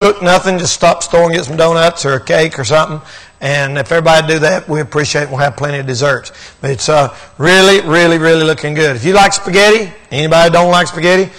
cook nothing, just stop store and get some donuts or a cake or something. And if everybody do that, we appreciate it. We'll have plenty of desserts. But it's really, really, really looking good. If you like spaghetti, anybody don't like spaghetti,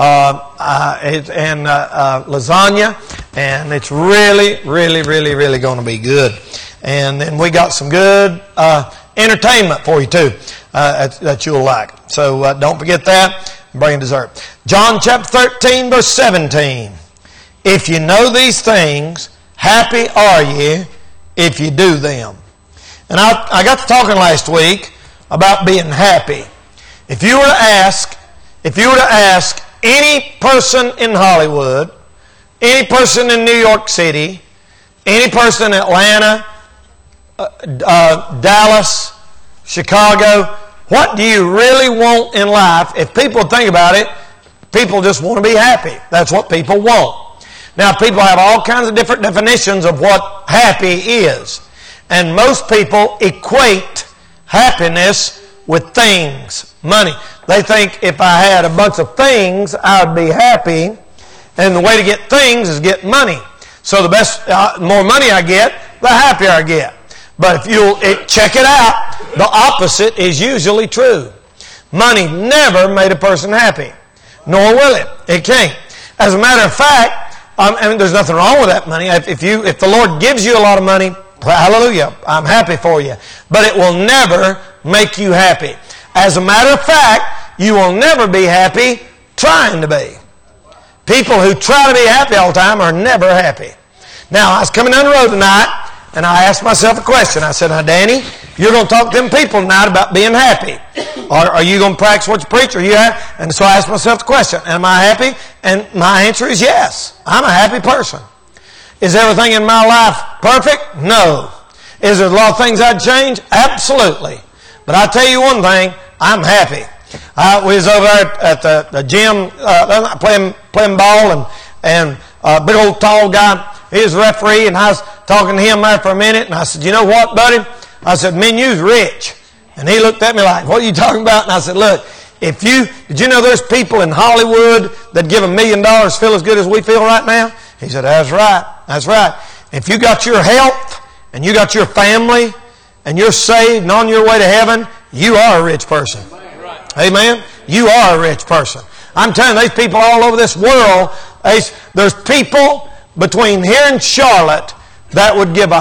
lasagna, and it's really, really, really, really going to be good. And then we got some good entertainment for you too that you'll like. So don't forget that. Bring dessert. John chapter 13, verse 17. If you know these things, happy are ye if you do them. And I got to talking last week about being happy. If you were to ask any person in Hollywood, any person in New York City, any person in Atlanta, Dallas, Chicago, what do you really want in life? If people think about it, people just want to be happy. That's what people want. Now, people have all kinds of different definitions of what happy is. And most people equate happiness with things, money. They think if I had a bunch of things, I would be happy. And the way to get things is get money. So the more money I get, the happier I get. But if you'll check it out, the opposite is usually true. Money never made a person happy. Nor will it. It can't. As a matter of fact, there's nothing wrong with that money. If the Lord gives you a lot of money, hallelujah, I'm happy for you. But it will never make you happy. As a matter of fact, you will never be happy trying to be. People who try to be happy all the time are never happy. Now, I was coming down the road tonight, and I asked myself a question. I said, now, Danny, you're going to talk to them people tonight about being happy. Are you going to practice what you preach? And so I asked myself the question, am I happy? And my answer is yes. I'm a happy person. Is everything in my life perfect? No. Is there a lot of things I'd change? Absolutely. But I tell you one thing, I'm happy. We was over there at the gym playing ball, and a big old tall guy, he was a referee, and I was talking to him there for a minute, and I said, you know what, buddy? I said, man, you's rich. And he looked at me like, what are you talking about? And I said, look, did you know there's people in Hollywood that give $1 million feel as good as we feel right now? He said, that's right. That's right. If you got your health and you got your family and you're saved and on your way to heaven, you are a rich person. Amen? You are a rich person. I'm telling you, there's people all over this world. There's people between here and Charlotte that would give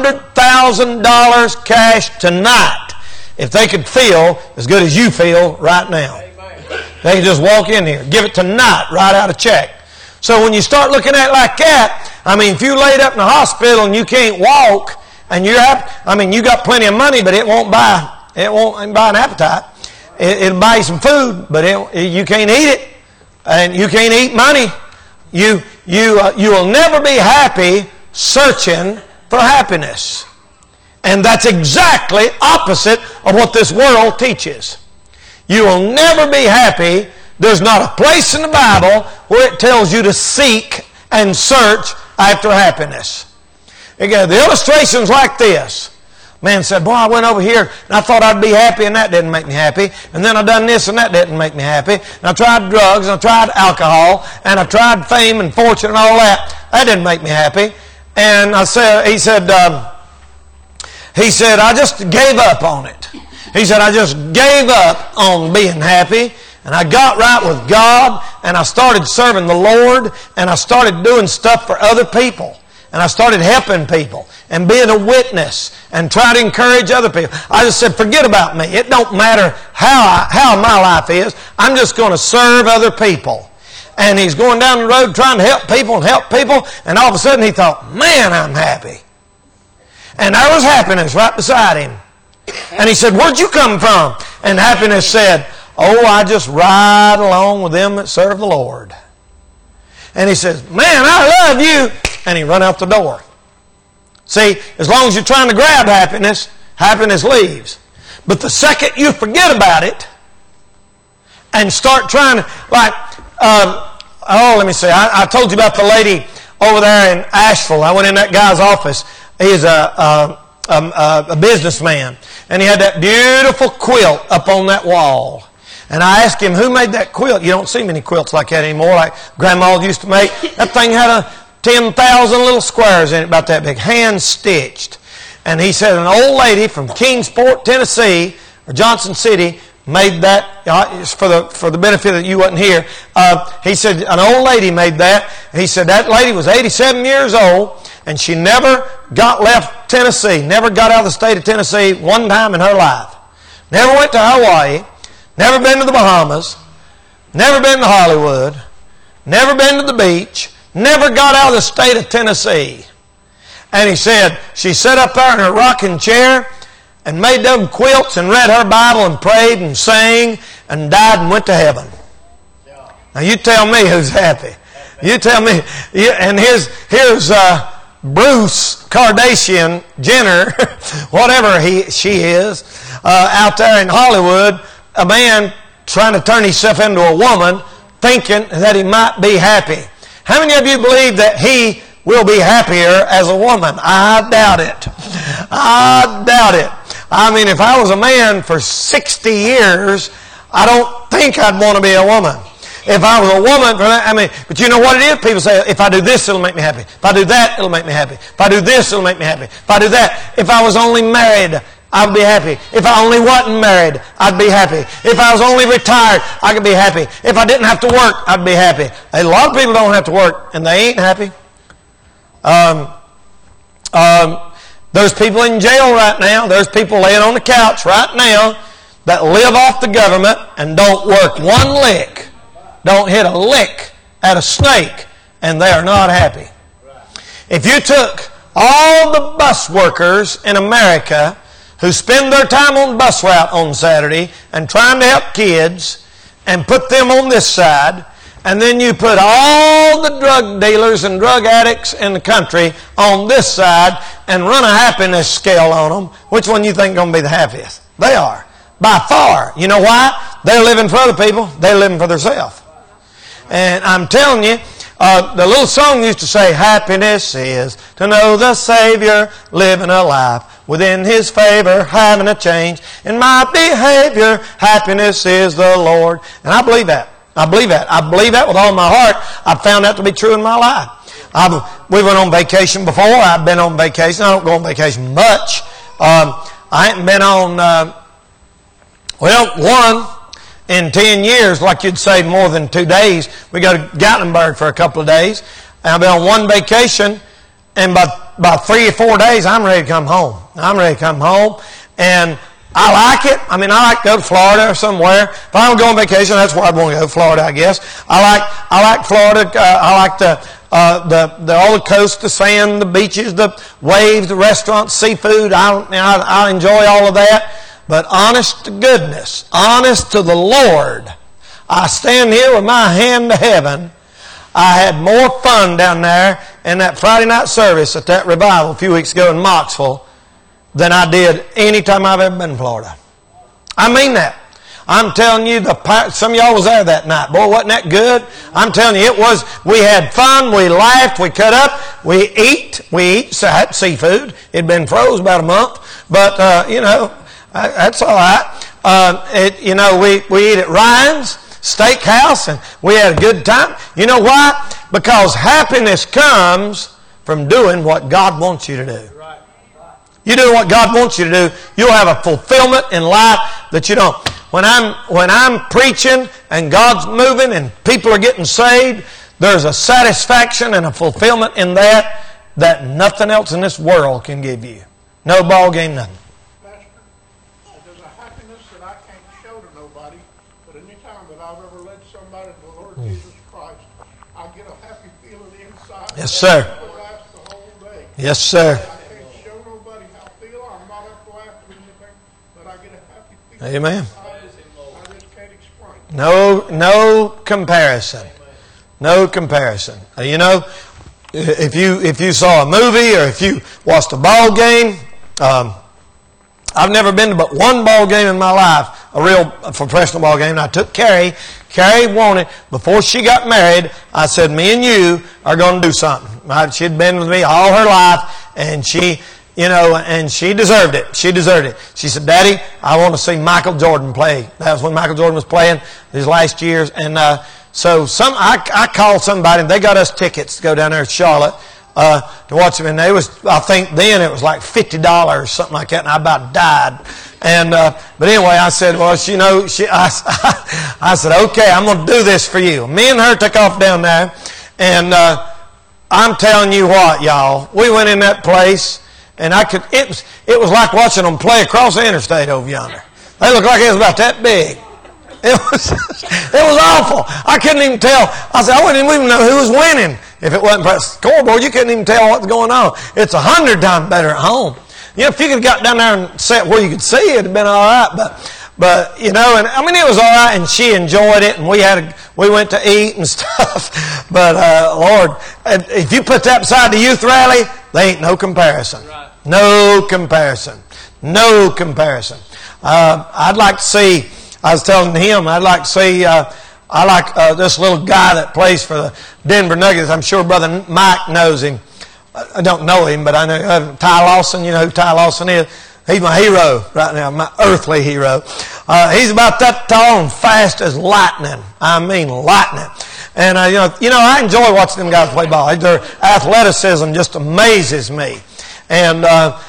$100,000 cash tonight if they could feel as good as you feel right now. They can just walk in here, give it tonight, write out a check. So when you start looking at it like that, if you laid up in the hospital and you can't walk, and you got plenty of money, but it won't buy an appetite. It'll buy you some food, but you can't eat it, and you can't eat money. You will never be happy searching for happiness. And that's exactly opposite of what this world teaches. You will never be happy. There's not a place in the Bible where it tells you to seek and search after happiness. Again, the illustration's like this. Man said, boy, I went over here and I thought I'd be happy and that didn't make me happy. And then I done this and that didn't make me happy. And I tried drugs and I tried alcohol and I tried fame and fortune and all that. That didn't make me happy. And he said, I just gave up on it. He said, I just gave up on being happy. And I got right with God and I started serving the Lord and I started doing stuff for other people. And I started helping people and being a witness and trying to encourage other people. I just said, forget about me. It don't matter how my life is. I'm just going to serve other people. And he's going down the road trying to help people. And all of a sudden he thought, man, I'm happy. And there was happiness right beside him. And he said, where'd you come from? And happiness said, oh, I just ride along with them that serve the Lord. And he says, man, I love you. And he run out the door. See, as long as you're trying to grab happiness, happiness leaves. But the second you forget about it and start trying to, let me see. I told you about the lady over there in Asheville. I went in that guy's office. He's a businessman. And he had that beautiful quilt up on that wall. And I asked him, who made that quilt? You don't see many quilts like that anymore, like Grandma used to make. That thing had 10,000 little squares in it, about that big, hand-stitched. And he said an old lady from Kingsport, Tennessee, or Johnson City, made that, for the benefit that you wasn't here. He said an old lady made that. He said that lady was 87 years old, and she never left Tennessee, never got out of the state of Tennessee one time in her life. Never went to Hawaii, never been to the Bahamas, never been to Hollywood, never been to the beach, never got out of the state of Tennessee. And he said she sat up there in her rocking chair and made them quilts and read her Bible and prayed and sang and died and went to heaven. Now you tell me who's happy. You tell me. And here's Bruce Kardashian Jenner, whatever she is, out there in Hollywood, a man trying to turn himself into a woman, thinking that he might be happy. How many of you believe that he will be happier as a woman? I doubt it. I doubt it. I mean, if I was a man for 60 years, I don't think I'd want to be a woman. If I was a woman, but you know what it is? People say, if I do this, it'll make me happy. If I do that, it'll make me happy. If I do this, it'll make me happy. If I do that, if I was only married, I'd be happy. If I only wasn't married, I'd be happy. If I was only retired, I could be happy. If I didn't have to work, I'd be happy. A lot of people don't have to work, and they ain't happy. There's people in jail right now. There's people laying on the couch right now that live off the government and don't work one lick. Don't hit a lick at a snake, and they are not happy. If you took all the bus workers in America who spend their time on the bus route on Saturday and trying to help kids and put them on this side, and then you put all the drug dealers and drug addicts in the country on this side and run a happiness scale on them, which one you think is going to be the happiest? They are. By far. You know why? They're living for other people. They're living for themselves. And I'm telling you, the little song used to say, happiness is to know the Savior, living a life within His favor, having a change in my behavior. Happiness is the Lord. And I believe that. I believe that. I believe that with all my heart. I've found that to be true in my life. We went on vacation before. I've been on vacation. I don't go on vacation much. I haven't been on, one in 10 years, like you'd say, more than 2 days. We go to Gatlinburg for a couple of days. And I've been on one vacation, and by 3 or 4 days, I'm ready to come home. I'm ready to come home. And I like it. I like to go to Florida or somewhere. If I don't go on vacation, that's where I'd want to go, Florida, I guess. I like Florida. I like the all the coast, the sand, the beaches, the waves, the restaurants, seafood. I enjoy all of that. But honest to goodness, honest to the Lord, I stand here with my hand to heaven. I had more fun down there in that Friday night service at that revival a few weeks ago in Moxville than I did any time I've ever been in Florida. I mean that. I'm telling you, some of y'all was there that night. Boy, wasn't that good? I'm telling you, it was. We had fun, we laughed, we cut up, we eat seafood. It'd been froze about a month, but, that's all right. We eat at Ryan's Steakhouse, and we had a good time. You know why? Because happiness comes from doing what God wants you to do. You do what God wants you to do, you'll have a fulfillment in life that you don't. When I'm preaching and God's moving and people are getting saved, there's a satisfaction and a fulfillment in that nothing else in this world can give you. No ball game, nothing. Pastor, there's a happiness that I can't show to nobody, but any time that I've ever led somebody to the Lord Jesus Christ, I get a happy feeling inside. Yes, sir. It lasts the whole day. Yes, sir. Amen. I just can't explain. No comparison. No comparison. If you saw a movie or if you watched a ball game, I've never been to but one ball game in my life, a real professional ball game. And I took Carrie. Carrie wanted, before she got married, I said, me and you are going to do something. She'd been with me all her life, and she deserved it. She deserved it. She said, Daddy, I want to see Michael Jordan play. That was when Michael Jordan was playing his last years. And So I called somebody, and they got us tickets to go down there to Charlotte to watch them. And they was, I think then it was like $50 or something like that, and I about died. And but anyway, I said, well, you know, I said, okay, I'm going to do this for you. Me and her took off down there, and I'm telling you what, y'all, we went in that place, and it was like watching them play across the interstate over yonder. They looked like it was about that big. It was awful. I couldn't even tell. I said, I wouldn't even know who was winning if it wasn't for the scoreboard. You couldn't even tell what's going on. It's 100 times better at home. You know, if you could have got down there and sat where you could see it, it'd have been all right. But you know, and I mean, it was all right, and she enjoyed it, and we went to eat and stuff. But Lord, if you put that beside the youth rally, there ain't no comparison. No comparison. No comparison. I'd like to see. I was telling him, I'd like to see, I like this little guy that plays for the Denver Nuggets. I'm sure Brother Mike knows him. I don't know him, but I know Ty Lawson. You know who Ty Lawson is? He's my hero right now, my earthly hero. He's about that tall and fast as lightning. I mean lightning. And, you know, I enjoy watching them guys play ball. Their athleticism just amazes me. And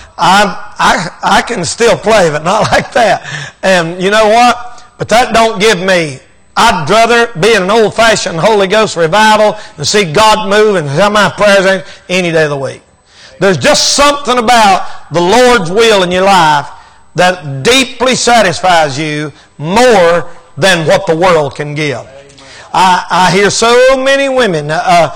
I can still play, but not like that. And you know what? But that don't give me. I'd rather be in an old-fashioned Holy Ghost revival and see God move and have my prayers any day of the week. There's just something about the Lord's will in your life that deeply satisfies you more than what the world can give. I hear so many women.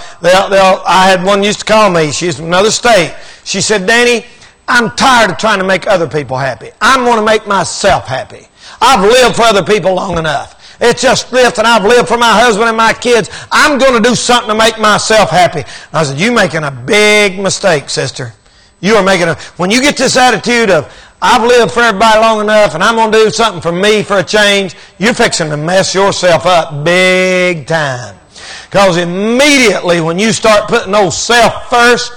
I had one used to call me. She's from another state. She said, Danny, I'm tired of trying to make other people happy. I'm going to make myself happy. I've lived for other people long enough. It's just this, and I've lived for my husband and my kids. I'm going to do something to make myself happy. And I said, you're making a big mistake, sister. You are making when you get this attitude of, I've lived for everybody long enough, and I'm going to do something for me for a change, you're fixing to mess yourself up big time. Because immediately when you start putting old self first,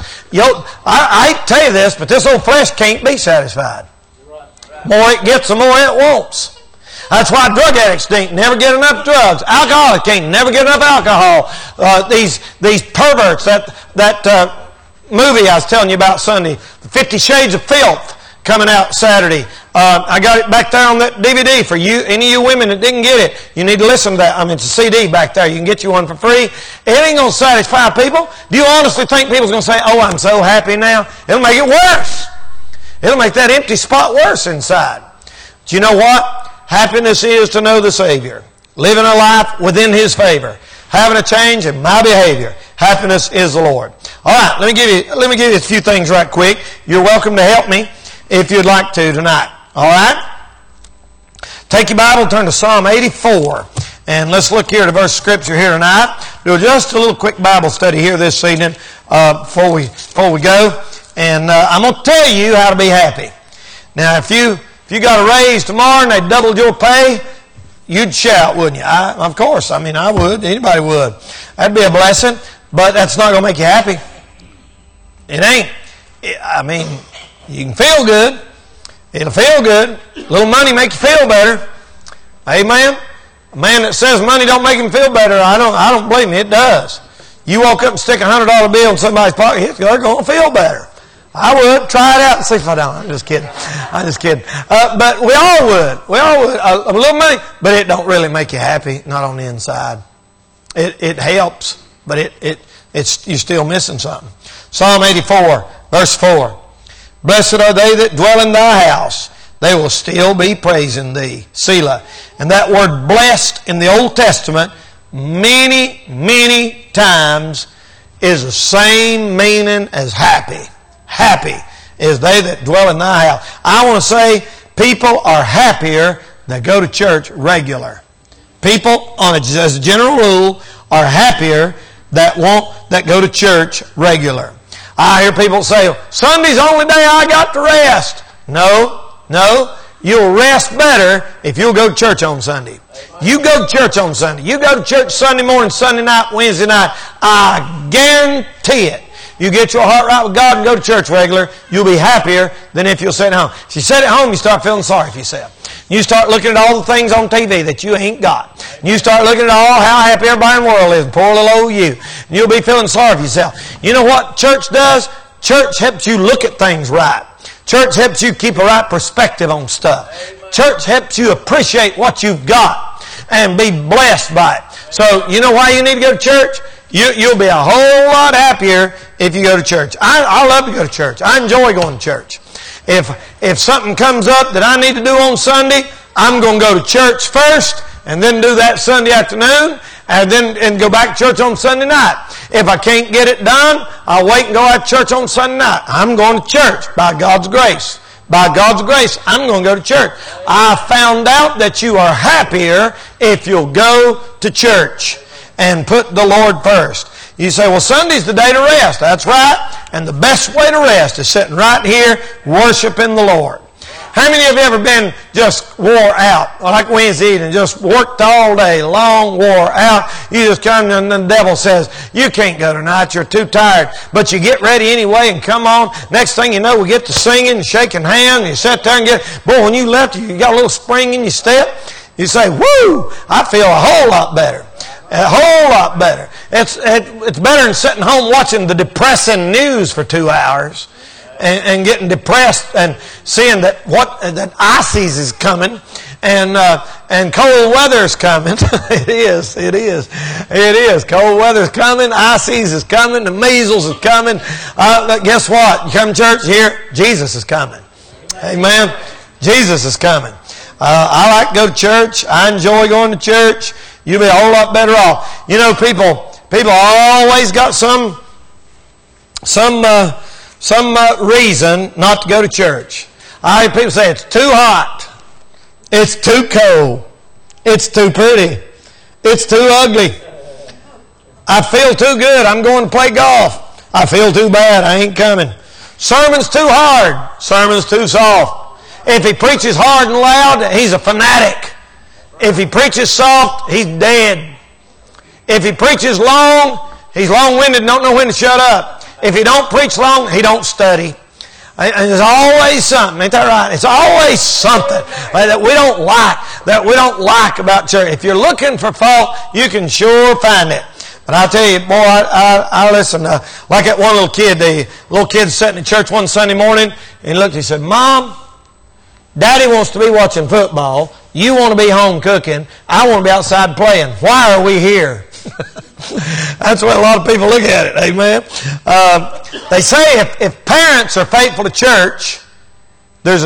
I hate to tell you this, but this old flesh can't be satisfied. The more it gets, the more it wants. That's why drug addicts never get enough drugs. Alcoholics can't never get enough alcohol. These perverts, that movie I was telling you about Sunday, 50 Shades of Filth, coming out Saturday. I got it back there on that DVD for you. Any of you women that didn't get it, you need to listen to that. I mean, it's a CD back there. You can get you one for free. It ain't going to satisfy people. Do you honestly think people's going to say, oh, I'm so happy now? It'll make it worse. It'll make that empty spot worse inside. Do you know what? Happiness is to know the Savior. Living a life within His favor. Having a change in my behavior. Happiness is the Lord. All right, let me give you a few things right quick. You're welcome to help me if you'd like to tonight. All right? Take your Bible, turn to Psalm 84. And let's look here at a verse of Scripture here tonight. Do just a little quick Bible study here this evening before we go. And I'm going to tell you how to be happy. Now, if you got a raise tomorrow and they doubled your pay, you'd shout, wouldn't you? Of course. I mean, I would. Anybody would. That'd be a blessing. But that's not going to make you happy. It ain't. I mean, you can feel good. It'll feel good. A little money make you feel better. Amen? A man that says money don't make him feel better, I don't blame you. It does. You walk up and stick a $100 bill in somebody's pocket, they're going to feel better. I would. Try it out and see if I don't. I'm just kidding. But we all would. We all would. A little money, but it don't really make you happy, not on the inside. It helps, but it's you're still missing something. Psalm 84, verse 4. Blessed are they that dwell in thy house. They will still be praising thee. Selah. And that word blessed in the Old Testament many, many times is the same meaning as happy. Happy is they that dwell in thy house. I want to say people are happier that go to church regular. People, as a general rule, are happier that go to church regular. I hear people say, Sunday's the only day I got to rest. No. You'll rest better if you'll go to church on Sunday. You go to church on Sunday. You go to church Sunday morning, Sunday night, Wednesday night. I guarantee it. you get your heart right with God and go to church regular, you'll be happier than if you'll sit at home. If you sit at home, you start feeling sorry for yourself. You start looking at all the things on TV that you ain't got. You start looking at all how happy everybody in the world is, poor little old you. And you'll be feeling sorry for yourself. You know what church does? Church helps you look at things right. Church helps you keep a right perspective on stuff. Church helps you appreciate what you've got and be blessed by it. So, you know why you need to go to church? You'll be a whole lot happier if you go to church. I love to go to church. I enjoy going to church. If something comes up that I need to do on Sunday, I'm going to go to church first and then do that Sunday afternoon and go back to church on Sunday night. If I can't get it done, I'll wait and go out to church on Sunday night. I'm going to church by God's grace. By God's grace, I'm going to go to church. I found out that you are happier if you'll go to church and put the Lord first. You say, well, Sunday's the day to rest. That's right. And the best way to rest is sitting right here worshiping the Lord. How many of you ever been just wore out, like Wednesday evening, just worked all day long, wore out? You just come and the devil says, you can't go tonight, you're too tired. But you get ready anyway and come on. Next thing you know, we get to singing and shaking hands. And you sit there and boy, when you left, you got a little spring in your step. You say, woo, I feel a whole lot better. A whole lot better. It's better than sitting home watching the depressing news for 2 hours. And getting depressed and seeing that ices is coming and cold weather's coming. It is. Cold weather's coming. Ices is coming. The measles is coming. But guess what? You come to church here, Jesus is coming. Amen. Jesus is coming. I like to go to church. I enjoy going to church. You'll be a whole lot better off. You know, people always got some reason not to go to church. I hear people say it's too hot, it's too cold, it's too pretty, it's too ugly. I feel too good, I'm going to play golf. I feel too bad, I ain't coming. Sermon's too hard, sermon's too soft. If he preaches hard and loud, he's a fanatic. If he preaches soft, he's dead. If he preaches long, he's long-winded and don't know when to shut up. If he don't preach long, he don't study. And there's always something, ain't that right? It's always something that we don't like about church. If you're looking for fault, you can sure find it. But I tell you, boy, I listen. Like that one little kid, the little kid sitting in church one Sunday morning, and he looked, he said, Mom, Daddy wants to be watching football. You want to be home cooking. I want to be outside playing. Why are we here? That's the way a lot of people look at it. Amen. They say if parents are faithful to church, there's a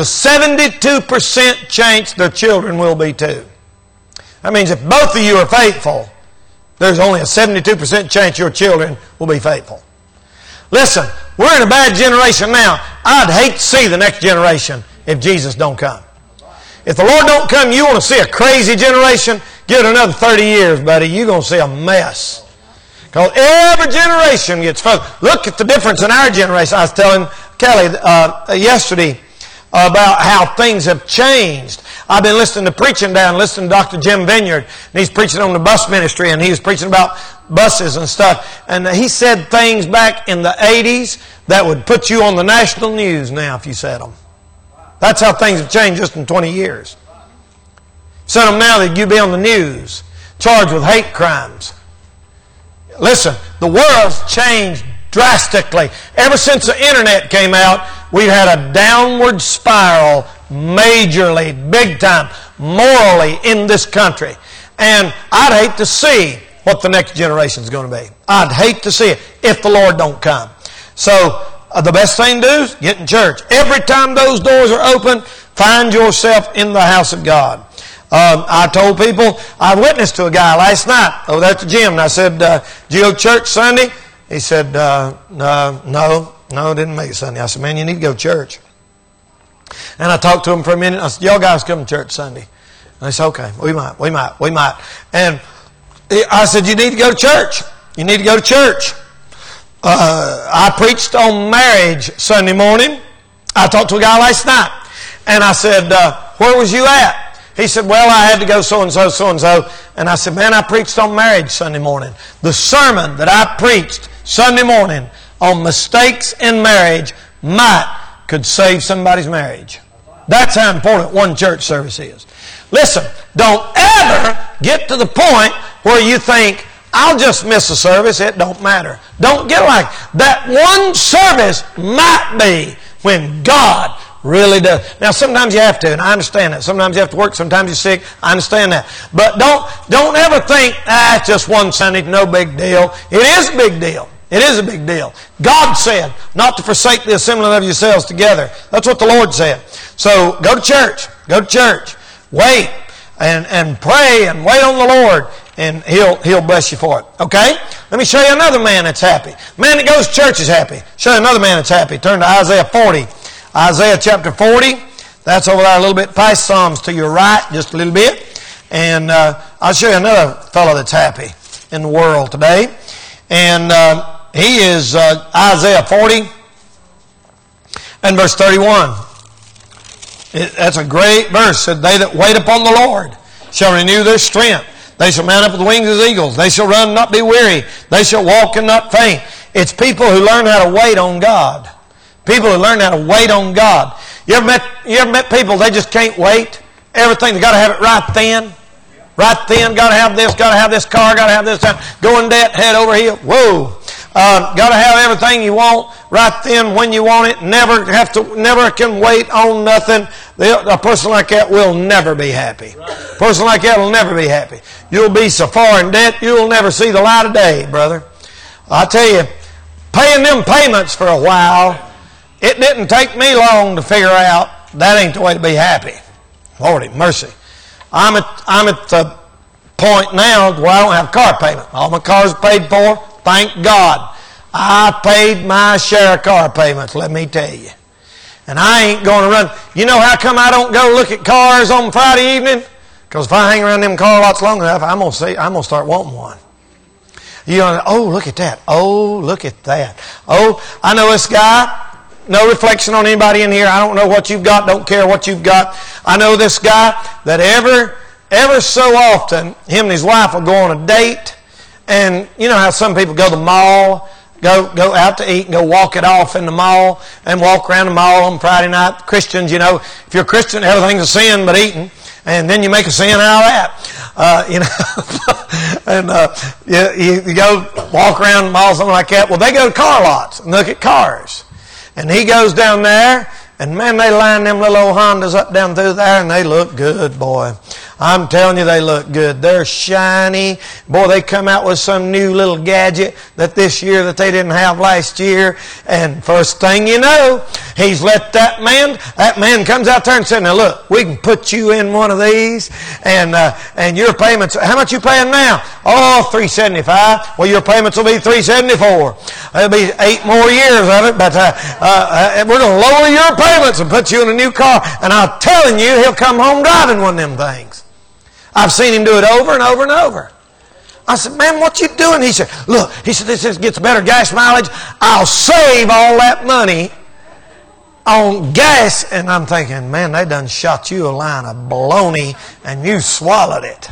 72% chance their children will be too. That means if both of you are faithful, there's only a 72% chance your children will be faithful. Listen, we're in a bad generation now. I'd hate to see the next generation if Jesus don't come. If the Lord don't come, you want to see a crazy generation, give it another 30 years, buddy. You're going to see a mess. Because every generation gets focused. Look at the difference in our generation. I was telling Kelly yesterday about how things have changed. I've been listening to listening to Dr. Jim Vineyard, and he's preaching on the bus ministry, and he was preaching about buses and stuff. And he said things back in the 80s that would put you on the national news now if you said them. That's how things have changed just in 20 years. Said them now that you'd be on the news, charged with hate crimes. Listen, the world's changed drastically. Ever since the internet came out, we've had a downward spiral, majorly, big time, morally in this country. And I'd hate to see what the next generation is going to be. I'd hate to see it if the Lord don't come. So the best thing to do is get in church. Every time those doors are open, find yourself in the house of God. I told people, I witnessed to a guy last night over there at the gym, and I said, did you go to church Sunday? He said, no, didn't make it Sunday. I said, man, you need to go to church. And I talked to him for a minute. I said, y'all guys come to church Sunday. And they said, okay, we might. And I said, you need to go to church. You need to go to church. I preached on marriage Sunday morning. I talked to a guy last night. And I said, where was you at? He said, well, I had to go so-and-so, so-and-so. And I said, man, I preached on marriage Sunday morning. The sermon that I preached Sunday morning on mistakes in marriage could save somebody's marriage. That's how important one church service is. Listen, don't ever get to the point where you think, I'll just miss a service, it don't matter. Don't get like that. One service might be when God really does. Now, sometimes you have to, and I understand that. Sometimes you have to work, sometimes you're sick. I understand that. But don't ever think, it's just one Sunday, no big deal. It is a big deal. It is a big deal. God said not to forsake the assembling of yourselves together. That's what the Lord said. So go to church. Go to church. Wait and pray and wait on the Lord, and He'll bless you for it. Okay? Let me show you another man that's happy. Man that goes to church is happy. Show you another man that's happy. Turn to Isaiah 40. Isaiah chapter 40. That's over there a little bit past Psalms to your right, just a little bit. And I'll show you another fellow that's happy in the world today. And he is Isaiah 40 and verse 31. That's a great verse. It said, they that wait upon the Lord shall renew their strength. They shall mount up with wings as eagles. They shall run and not be weary. They shall walk and not faint. It's people who learn how to wait on God. People who learn how to wait on God. You ever met people, they just can't wait? Everything, they got to have it right then. Right then, got to have this car, got to have this, go in debt, head over here. Whoa. Got to have everything you want right then when you want it. Never can wait on nothing. A person like that will never be happy. A person like that will never be happy. You'll be so far in debt, you'll never see the light of day, brother. I tell you, paying them payments for a while, it didn't take me long to figure out that ain't the way to be happy. Lordy mercy. I'm at the point now where I don't have car payment. All my cars are paid for. Thank God. I paid my share of car payments, let me tell you. And I ain't going to run. You know how come I don't go look at cars on Friday evening? Because if I hang around them car lots long enough, I'm going to start wanting one. You're going to, oh, look at that. Oh, look at that. Oh, I know this guy. No reflection on anybody in here. I don't know what you've got. Don't care what you've got. I know this guy that ever so often, him and his wife will go on a date. And you know how some people go to the mall, go out to eat and go walk it off in the mall and walk around the mall on Friday night. Christians, you know, if you're a Christian, everything's a sin but eating. And then you make a sin out of that. You go walk around the mall, something like that. Well, they go to car lots and look at cars. And he goes down there, and man, they line them little old Hondas up down through there, and they look good, boy. I'm telling you, they look good. They're shiny. Boy, they come out with some new little gadget that this year that they didn't have last year. And first thing you know, he's let that man comes out there and said, now look, we can put you in one of these, and your payments, how much you paying now? Oh, $375. Well, your payments will be $374. It'll be 8 more years of it, but we're going to lower your payments and put you in a new car. And I'm telling you, he'll come home driving one of them things. I've seen him do it over and over and over. I said, man, what you doing? He said, look, this gets better gas mileage. I'll save all that money on gas. And I'm thinking, man, they done shot you a line of baloney and you swallowed it.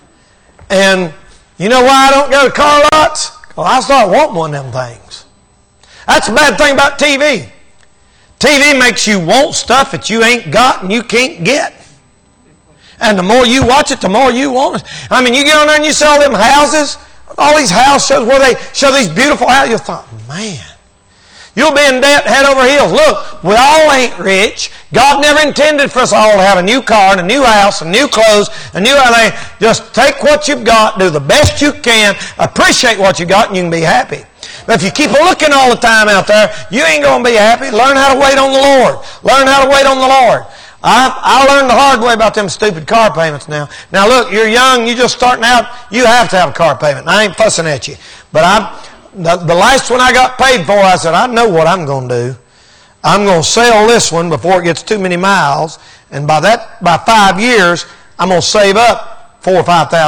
And you know why I don't go to car lots? Well, I start wanting one of them things. That's the bad thing about TV. TV makes you want stuff that you ain't got and you can't get. And the more you watch it, the more you want it. I mean, you get on there and you see all them houses, all these house shows where they show these beautiful houses. You thought, man, you'll be in debt head over heels. Look, we all ain't rich. God never intended for us all to have a new car and a new house and new clothes and new everything. Just take what you've got, do the best you can, appreciate what you got, and you can be happy. But if you keep looking all the time out there, you ain't going to be happy. Learn how to wait on the Lord. Learn how to wait on the Lord. I learned the hard way about them stupid car payments now. Now look, you're young, you just starting out, you have to have a car payment. And I ain't fussing at you. But the last one I got paid for, I said, I know what I'm going to do. I'm going to sell this one before it gets too many miles. And by 5 years, I'm going to save up $4,000 or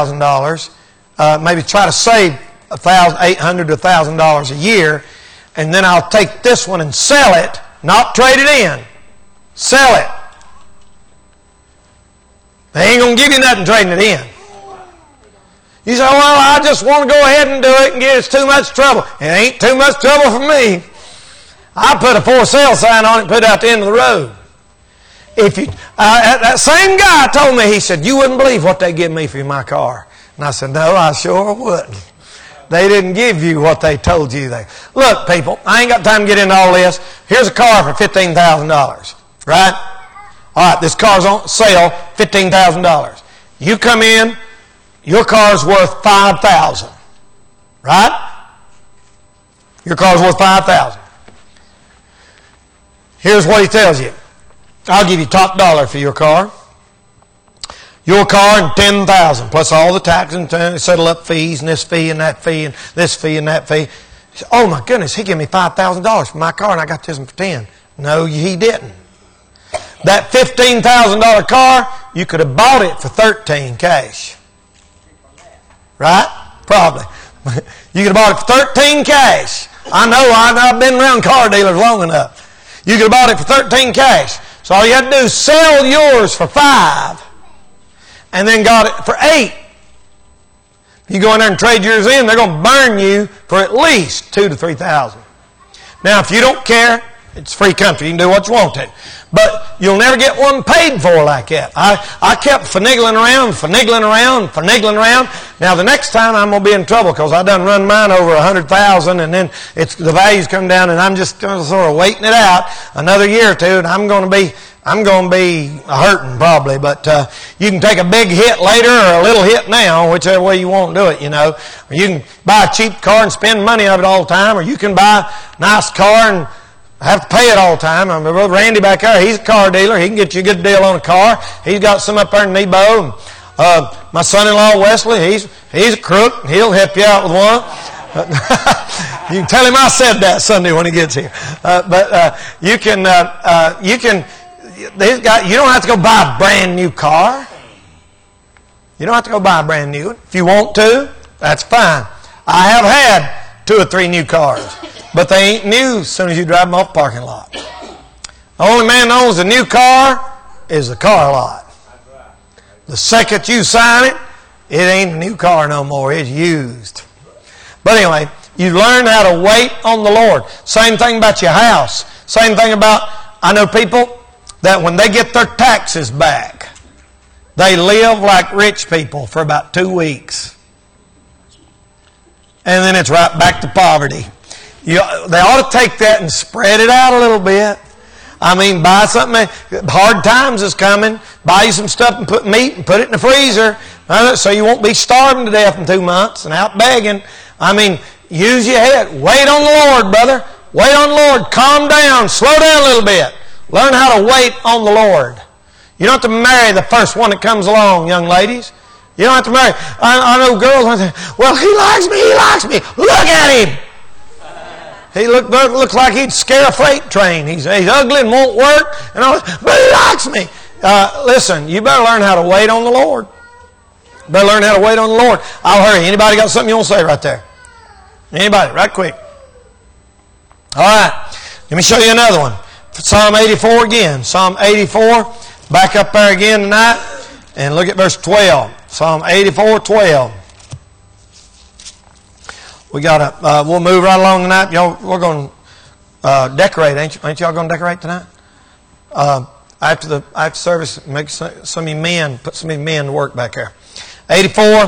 $5,000. Maybe try to save $800 to $1,000 a year. And then I'll take this one and sell it, not trade it in. Sell it. They ain't going to give you nothing trading it in. You say, well, I just want to go ahead and do it and it's too much trouble. It ain't too much trouble for me. I put a for sale sign on it and put it out the end of the road. That same guy told me, he said, you wouldn't believe what they give me for my car. And I said, no, I sure wouldn't. They didn't give you what they told you. Look, people, I ain't got time to get into all this. Here's a car for $15,000, right? All right, this car's on sale, $15,000. You come in, your car's worth $5,000, right? Your car's worth $5,000. Here's what he tells you. I'll give you top dollar for your car. Your car and $10,000 plus all the taxes and settle up fees and this fee and that fee and this fee and that fee. Said, oh my goodness, he gave me $5,000 for my car and I got this one for $10,000. No, he didn't. That $15,000 car, you could have bought it for $13,000 cash. Right? Probably. You could have bought it for $13,000 cash. I know, I've been around car dealers long enough. You could have bought it for $13,000 cash. So all you had to do is sell yours for $5,000 and then got it for $8,000. If you go in there and trade yours in, they're going to burn you for at least $2,000 to $3,000. Now, if you don't care, it's free country. You can do what you want to. But you'll never get one paid for like that. I kept finagling around. Now, the next time I'm going to be in trouble because I done run mine over $100,000 and then the values come down and I'm just sort of waiting it out another year or two and I'm going to be hurting probably. But you can take a big hit later or a little hit now, whichever way you want to do it, you know. Or you can buy a cheap car and spend money on it all the time, or you can buy a nice car and have to pay it all the time. My brother Randy back there, he's a car dealer. He can get you a good deal on a car. He's got some up there in Nebo. My son-in-law Wesley, he's a crook. He'll help you out with one. You can tell him I said that Sunday when he gets here. You don't have to go buy a brand new car. You don't have to go buy a brand new one. If you want to, that's fine. I have had 2 or 3 new cars. But they ain't new as soon as you drive them off the parking lot. The only man that owns a new car is the car lot. The second you sign it, it ain't a new car no more. It's used. But anyway, you learn how to wait on the Lord. Same thing about your house. Same thing about, I know people that when they get their taxes back, they live like rich people for about 2 weeks. And then it's right back to poverty. They ought to take that and spread it out a little bit. I mean, buy something. Hard times is coming. Buy you some stuff and put meat and put it in the freezer so you won't be starving to death in 2 months and out begging. I mean, use your head. Wait on the Lord, brother. Wait on the Lord. Calm down. Slow down a little bit. Learn how to wait on the Lord. You don't have to marry the first one that comes along, young ladies. You don't have to marry. I know girls who say, well, he likes me. Look at him. He looks like he'd scare a freight train. He's ugly and won't work, and all, but he likes me. Listen, you better learn how to wait on the Lord. Better learn how to wait on the Lord. I'll hurry. Anybody got something you want to say right there? Anybody? Right quick. All right. Let me show you another one. Psalm 84 again. Psalm 84. Back up there again tonight, and look at verse 12. Psalm 84, 12. We got we'll move right along tonight. We're going to decorate, ain't y'all going to decorate tonight? After service, make some of you men, put some of you men to work back there. 84,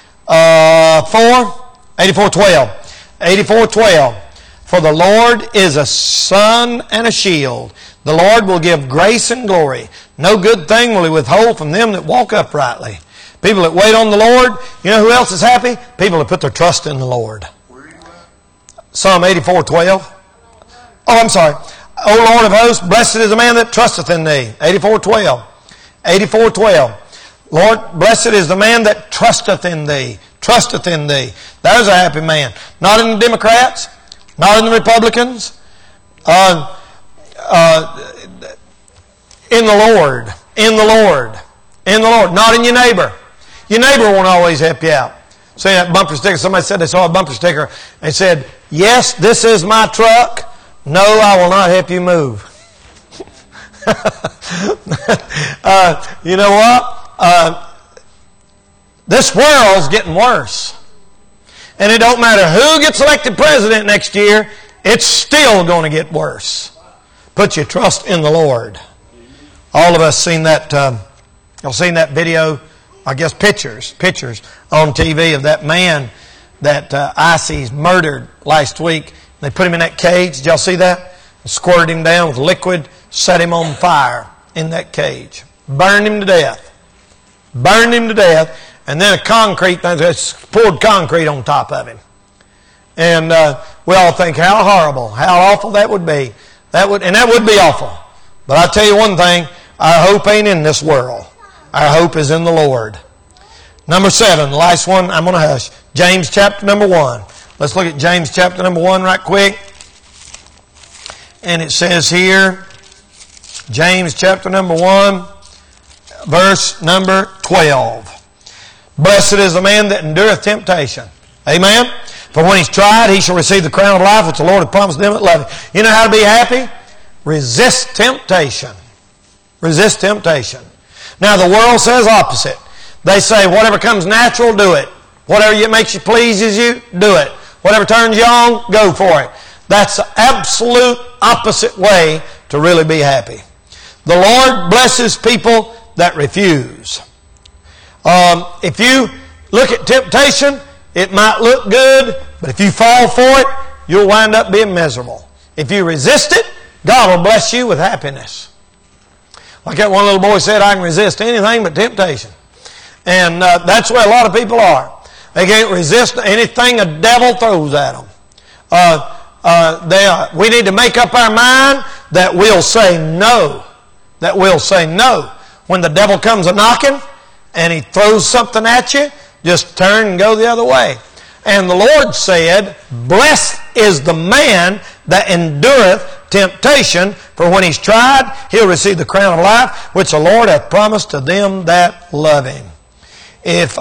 12. 84, 12. For the Lord is a sun and a shield. The Lord will give grace and glory. No good thing will he withhold from them that walk uprightly. People that wait on the Lord, you know who else is happy? People that put their trust in the Lord. Psalm 84, 12. Oh, I'm sorry. O Lord of hosts, blessed is the man that trusteth in thee. 84, 12. 84, 12. Lord, blessed is the man that trusteth in thee. Trusteth in thee. There's a happy man. Not in the Democrats. Not in the Republicans. In the Lord. In the Lord. In the Lord. Not in your neighbor. Your neighbor won't always help you out. See that bumper sticker? Somebody said they saw a bumper sticker and said, yes, this is my truck. No, I will not help you move. You know what? This world's getting worse. And it don't matter who gets elected president next year, it's still going to get worse. Put your trust in the Lord. All of us seen that, y'all seen that video, I guess pictures on TV of that man that ICE's murdered last week. They put him in that cage. Did y'all see that? Squirted him down with liquid, set him on fire in that cage. Burned him to death. Burned him to death. And then a concrete thing, poured concrete on top of him. And we all think how horrible, how awful that would be. That would be awful. But I tell you one thing, our hope ain't in this world. Our hope is in the Lord. Number 7, the last one, I'm going to hush. James chapter number 1. Let's look at James chapter number 1 right quick. And it says here, James chapter number 1, verse number 12. Blessed is the man that endureth temptation. Amen? For when he's tried, he shall receive the crown of life which the Lord hath promised them that love him. You know how to be happy? Resist temptation. Resist temptation. Now the world says opposite. They say whatever comes natural, do it. Whatever makes you pleases you, do it. Whatever turns you on, go for it. That's the absolute opposite way to really be happy. The Lord blesses people that refuse. If you look at temptation, it might look good, but if you fall for it, you'll wind up being miserable. If you resist it, God will bless you with happiness. Like that one little boy said, I can resist anything but temptation. And that's where a lot of people are. They can't resist anything the devil throws at them. We need to make up our mind that we'll say no. That we'll say no. When the devil comes a-knocking and he throws something at you, just turn and go the other way. And the Lord said, blessed is the man that endureth temptation, for when he's tried, he'll receive the crown of life, which the Lord hath promised to them that love him. If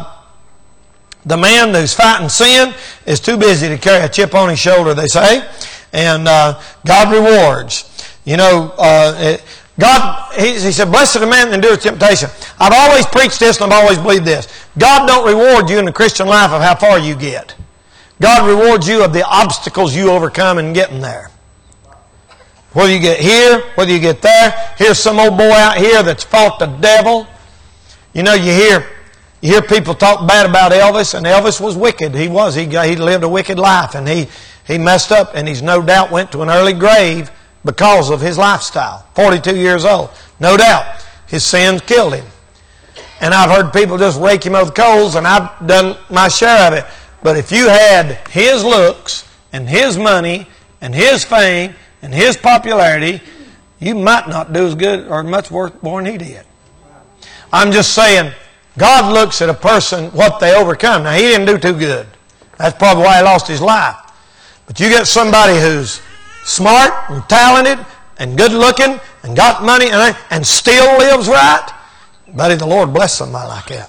the man who's fighting sin is too busy to carry a chip on his shoulder, they say, and God rewards. You know, God, he said, blessed is the man that endureth temptation. I've always preached this and I've always believed this. God don't reward you in the Christian life of how far you get. God rewards you of the obstacles you overcome in getting there. Whether you get here, whether you get there. Here's some old boy out here that's fought the devil. You know, you hear people talk bad about Elvis, and Elvis was wicked. He lived a wicked life, and he messed up, and he's no doubt went to an early grave because of his lifestyle. 42 years old. No doubt. His sins killed him. And I've heard people just rake him over the coals, and I've done my share of it. But if you had his looks and his money and his fame and his popularity, you might not do as good or much worse than he did. I'm just saying, God looks at a person, what they overcome. Now, he didn't do too good. That's probably why he lost his life. But you get somebody who's smart and talented and good looking and got money and still lives right, buddy, the Lord bless somebody like that.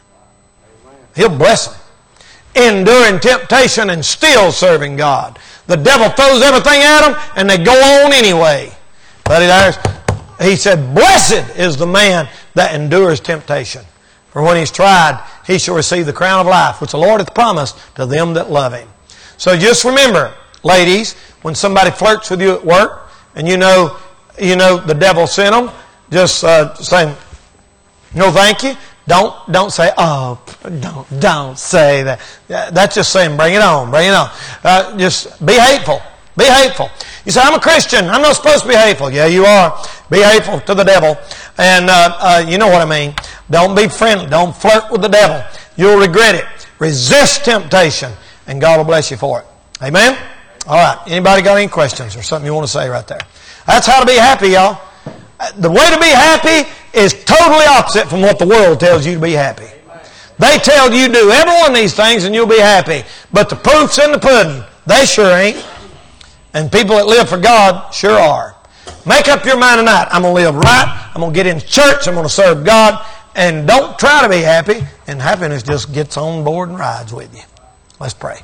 He'll bless them. Enduring temptation and still serving God. The devil throws everything at them and they go on anyway. Buddy, he said, blessed is the man that endures temptation. For when he's tried, he shall receive the crown of life, which the Lord hath promised to them that love him. So just remember, ladies, when somebody flirts with you at work, and you know the devil sent them, just say, no thank you. Don't say, oh, don't say that. That's just saying, bring it on. Just be hateful. Be hateful. You say, I'm a Christian. I'm not supposed to be hateful. Yeah, you are. Be hateful to the devil. And you know what I mean. Don't be friendly. Don't flirt with the devil. You'll regret it. Resist temptation, and God will bless you for it. Amen? All right. Anybody got any questions or something you want to say right there? That's how to be happy, y'all. The way to be happy is totally opposite from what the world tells you to be happy. They tell you do every one of these things and you'll be happy. But the proof's in the pudding. They sure ain't. And people that live for God sure are. Make up your mind tonight. I'm going to live right. I'm going to get into church. I'm going to serve God. And don't try to be happy. And happiness just gets on board and rides with you. Let's pray.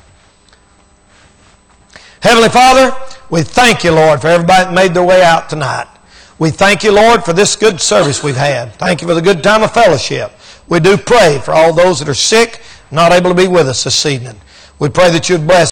Heavenly Father, we thank you, Lord, for everybody that made their way out tonight. We thank you, Lord, for this good service we've had. Thank you for the good time of fellowship. we do pray for all those that are sick, not able to be with us this evening. We pray that you'd bless